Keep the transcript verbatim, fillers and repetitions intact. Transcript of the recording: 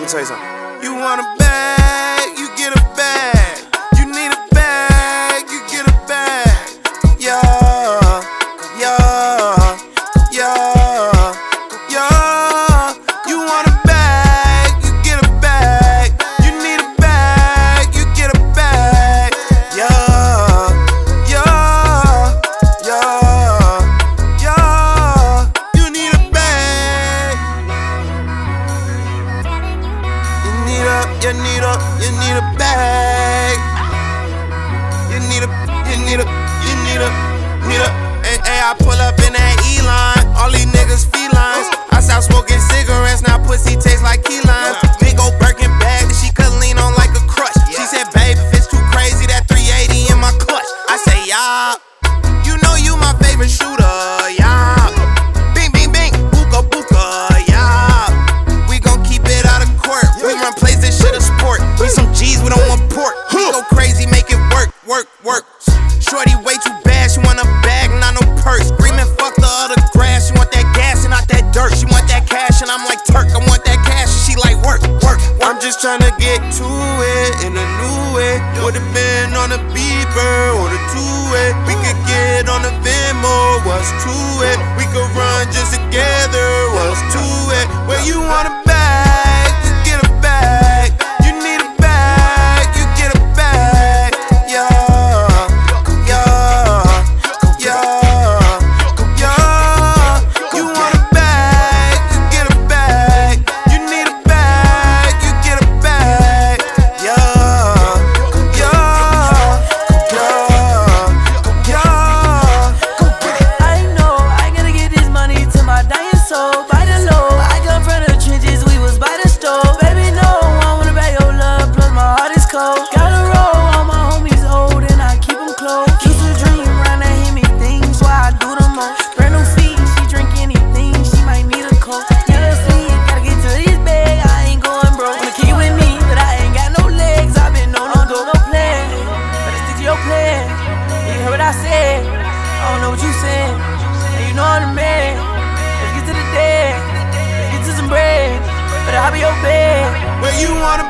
me tell you something. You want a bag, you get a bag. You need a bag, you get a bag. Yeah, yeah, yeah, yeah. You want a bag, you get a bag. You need a bag, you get a bag. Yeah, yeah, yeah, yeah. You need a bag. You need a, you need a, you need a bag. You need a, you need a, you need a, need a. Hey, hey, I pull up in that E-line. All these niggas felines. I stopped smoking cigarettes, now pussy tastes like key lime. Big old Birkin bag that she could lean on like a crutch. She said, babe, if it's too crazy, that three eighty in my clutch. I say, yeah. You know you my favorite shooter, yeah. Bing, bing, bing, booka, booka, yeah. We gon' keep it out of court. We run plays, this shit a sport. We some G's, we don't want pork. We go crazy, make it work, work, work. Shorty way too bad, she want a bag, not no purse. Screaming, fuck the other grass. She want that gas and not that dirt. She want that cash and I'm like Turk. I want that cash and she like work, work. I'm just tryna get to it in a new way. Would've been on the beeper or the two-way. We could get on the Venmo, what's to it? We could run just together, what's to it? Where you want a bag, you get a bag. You need a bag, you get a bag. Yeah, yeah, yeah, yeah. You want a bag, you get a bag. You need a bag, you get a bag. Yeah, yeah, yeah, yeah. I know I gotta get this money to my dying soul. By the low, I come from the trenches, we was by the stove. Baby, no, I wanna bag your love, plus my heart is cold. Gotta roll, all my homies old and I keep them close. Used to dream, run and hit me things, why I do the most. Brand new feet, she drink anything, she might need a coat. Yeah, see, gotta get to this bag, I ain't going broke. Wanna keep with me, but I ain't got no legs, I've been on no go, no plan. Better stick to your plan. You heard what I said, I don't know what you said. And you know I'm the man. Let's get to the dead, let's get to some bread. But I'll be your bed. Where you wanna